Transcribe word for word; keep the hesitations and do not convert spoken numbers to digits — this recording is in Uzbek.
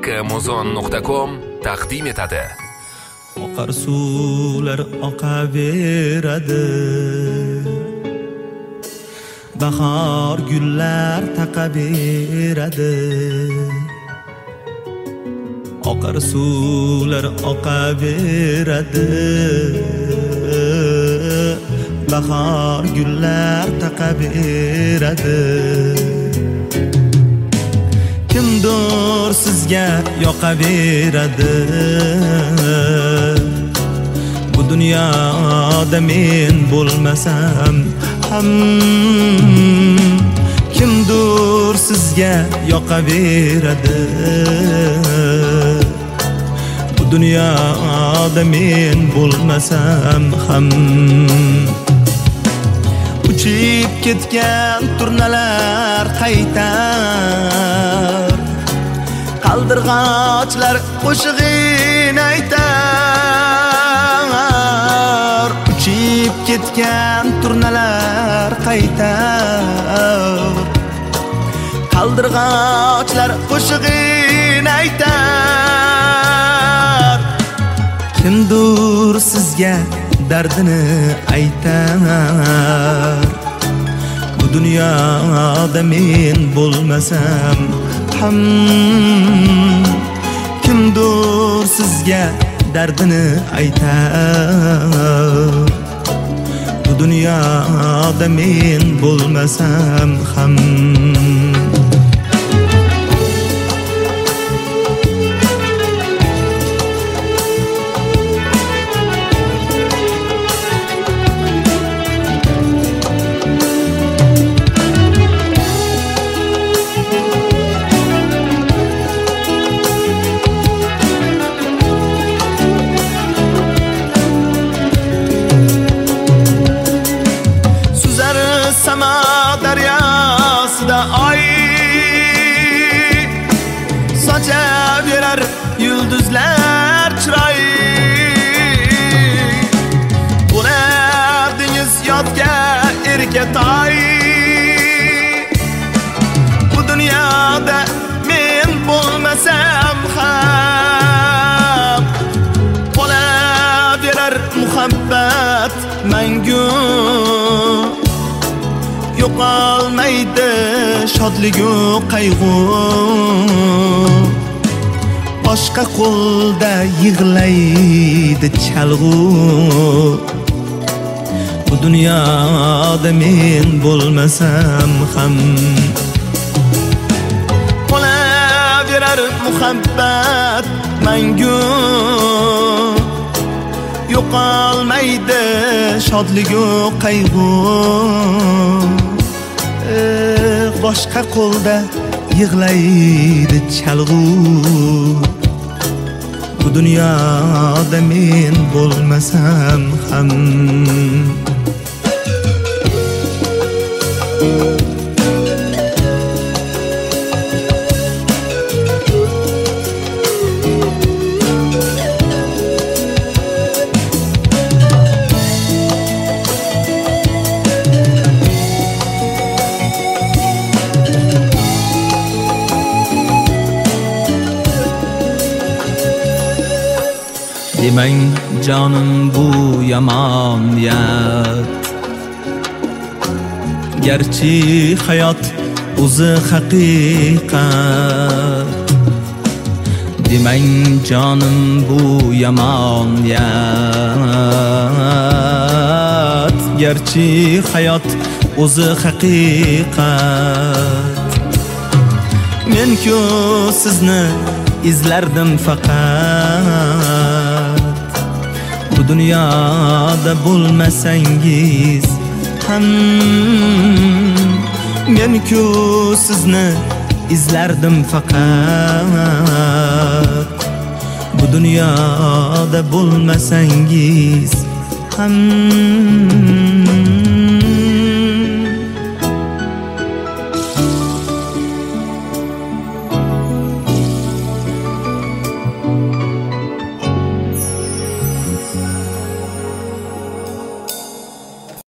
muzon nuqta com taqdim etadi. Oqar suvlar oqaveradi, bahor gullar taqaveradi. Oqar suvlar oqaveradi, bahor gullar taqaveradi. Kimdir sizga yoqaveradi, bu dunyoda men bo'lmasam ham. Kimdir sizga yoqaveradi, bu dunyoda men bo'lmasam ham. Uchib ketgan turnalar qaytar, qaldirg'ochlar qo'shig'ini aytar. Uchib ketgan turnalar qaytar, qaldirg'ochlar qo'shig'ini aytar. Kimdir sizga dardini aytar, bu dunyoda men bo'lmasam ham. Kimdir sizga dardini aytar, bu dunyoda men bo'lmasam ham. Sama daryosida oy sochaverar yulduzlar chiroy. Bo'lardingiz yodga erkatoy, bu dunyoda men bo'lmasam ham. Qolaverar muhabbat mangu, yo'qolmaydi shodligu qayg'u. Boshqa qo'lda yig'laydi chalg'u, bu dunyoda men bo'lmasam ham. Qolaverar muhabbat mangu, yo'qolmaydi shodligu qayg'u. Boshqa qo'lda yig'laydi chalg'u, bu dunyoda men bo'lmasam ham. Demang jonim bu yomoniyat, garchi hayot o'zi haqiqat. Demang jonim bu yomoniyat, garchi hayot o'zi haqiqat. Men-ku sizni izlardim faqat, bu dunyoda bo'lmasangiz ham. Men-ku sizni izlardim faqat, bu dunyoda bo'lmasangiz ham.